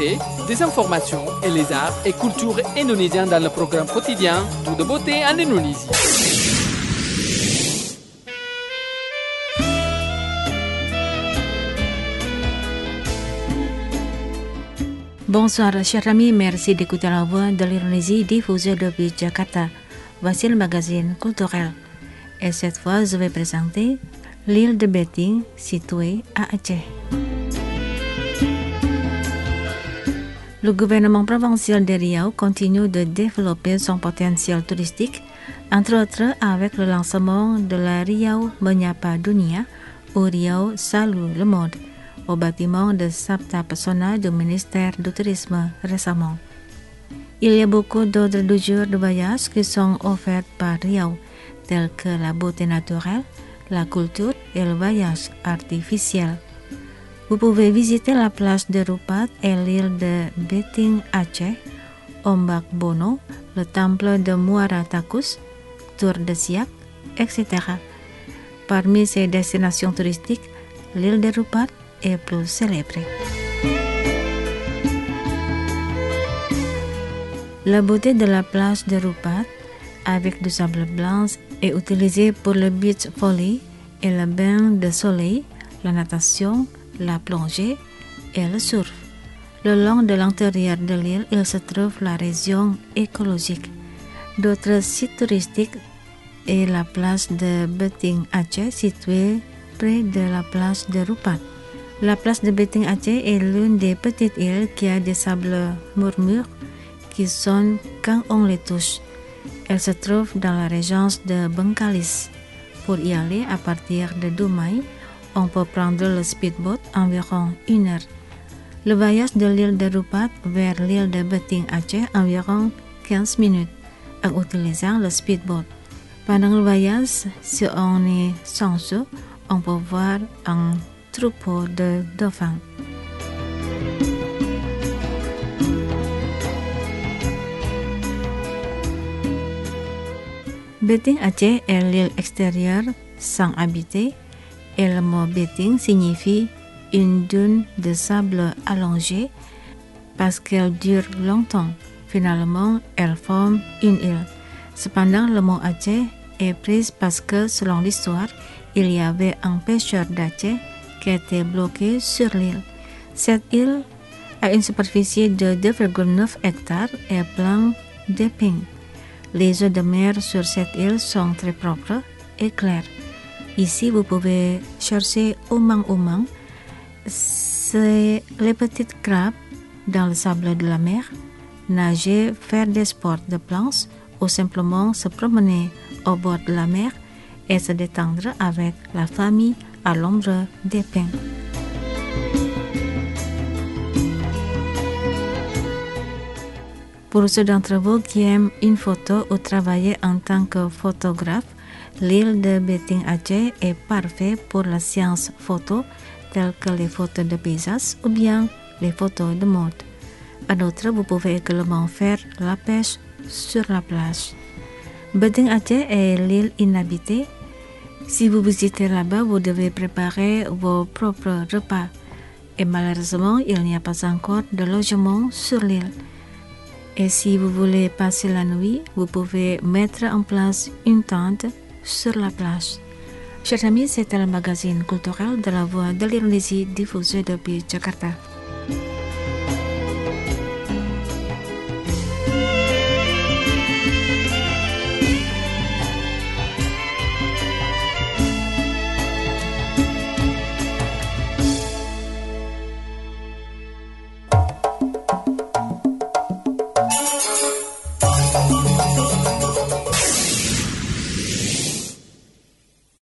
l'actualité, des informations et les arts et cultures indonésiens dans le programme quotidien Tout de beauté en Indonésie. Bonsoir chers amis, merci d'écouter la voix de l'Indonésie diffusée depuis Jakarta. Voici le magazine culturel. Et cette fois, je vais présenter l'île de Beting située à Aceh. Le gouvernement provincial de Riau continue de développer son potentiel touristique, entre autres avec le lancement de la Riau Menyapa Dunia ou Riau Salue le Monde au bâtiment de Sabta Pesona du ministère du Tourisme récemment. Il y a beaucoup d'autres jours de voyage qui sont offerts par Riau, tels que la beauté naturelle, la culture et le voyage artificiel. Vous pouvez visiter la plage de Rupat et l'île de Beting Aceh, Ombak Bono, le temple de Muara Takus, Tour de Siak, etc. Parmi ces destinations touristiques, l'île de Rupat est plus célèbre. La beauté de la plage de Rupat, avec du sable blanc, est utilisée pour le beach volley et le bain de soleil, la natation, la plongée et le surf. Le long de l'intérieur de l'île, il se trouve la région écologique. D'autres sites touristiques est la plage de Beting Aceh située près de la plage de Rupat. La plage de Beting Aceh est l'une des petites îles qui a des sables murmures qui sonnent quand on les touche. Elle se trouve dans la région de Bengkalis. Pour y aller à partir de Dumai, on peut prendre le speedboat environ 1 heure. Le voyage de l'île de Rupat vers l'île de Beting Aceh environ 15 minutes en utilisant le speedboat. Pendant le voyage, si on est chanceux, on peut voir un troupeau de dauphins. Beting Aceh est l'île extérieure sans habiter et le mot Beting signifie une dune de sable allongée parce qu'elle dure longtemps. Finalement, elle forme une île. Cependant, le mot Aceh est pris parce que, selon l'histoire, il y avait un pêcheur d'Aceh qui était bloqué sur l'île. Cette île a une superficie de 2,9 hectares et plein d'épines. Les eaux de mer sur cette île sont très propres et claires. Ici, vous pouvez chercher umang-umang, c'est les petites crabes dans le sable de la mer, nager, faire des sports de planche ou simplement se promener au bord de la mer et se détendre avec la famille à l'ombre des pins. Pour ceux d'entre vous qui aiment une photo ou travailler en tant que photographe, l'île de Beting Aceh est parfaite pour la séance photo, telles que les photos de paysages ou bien les photos de mode. À d'autres, vous pouvez également faire la pêche sur la plage. Beting Aceh est l'île inhabitée. Si vous visitez là-bas, vous devez préparer vos propres repas. Et malheureusement, il n'y a pas encore de logement sur l'île. Et si vous voulez passer la nuit, vous pouvez mettre en place une tente sur la plage. Chers amis, c'était le magazine culturel de la Voix de l'Indonésie diffusé depuis Jakarta.